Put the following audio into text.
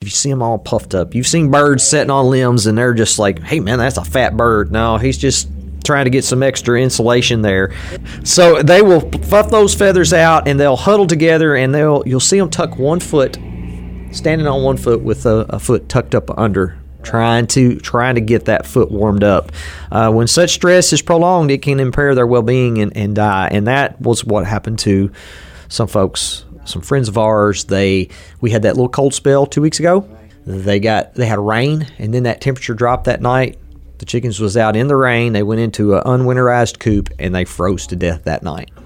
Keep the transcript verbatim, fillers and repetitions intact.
you see them all puffed up. You've seen birds sitting on limbs and they're just like, hey man, that's a fat bird. No, he's just trying to get some extra insulation there. So they will puff those feathers out and they'll huddle together, and they'll you'll see them tuck one foot, standing on one foot with a, a foot tucked up under, trying to trying to get that foot warmed up. Uh, when such stress is prolonged, it can impair their well-being and, and die. And that was what happened to some folks, some friends of ours. They we had that little cold spell two weeks ago. They got they had rain, and then that temperature dropped that night. The chickens was out in the rain. They went into an unwinterized coop, and they froze to death that night.